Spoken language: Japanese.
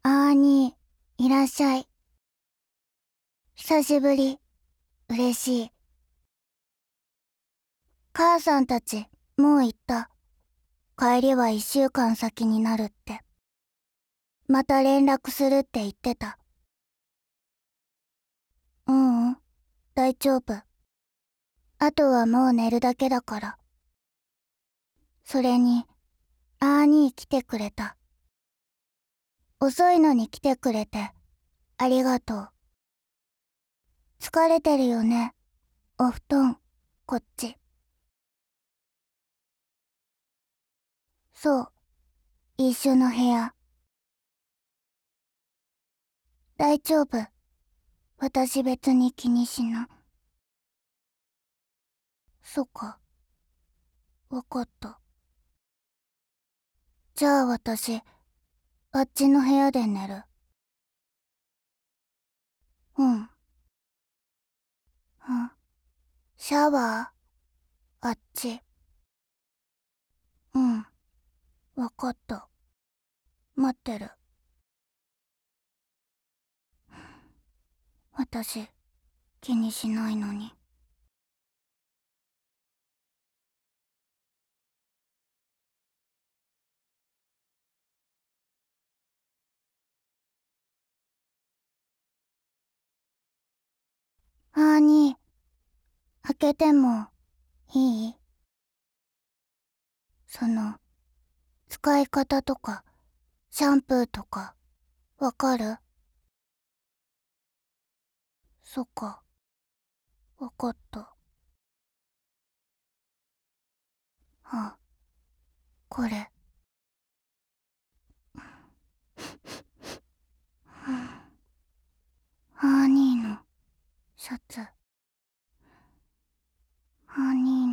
あーにいらっしゃい。久しぶり。嬉しい。母さんたち、もう行った。帰りは1週間先になるって。また連絡するって言ってた。ううん、大丈夫。あとはもう寝るだけだから。それに、あーに来てくれた。遅いのに来てくれて、ありがとう。疲れてるよね。お布団、こっち。そう、一緒の部屋。大丈夫。私別に気にしな。そっか。わかった。じゃあ私、あっちの部屋で寝る。うん。んシャワーあっち。うん。わかった。待ってる。私、気にしないのに。あーに、開けてもいい？その、使い方とか、シャンプーとか、わかる？そっか。わかった。あ、これ。ハーニーのシャツ。ハーニ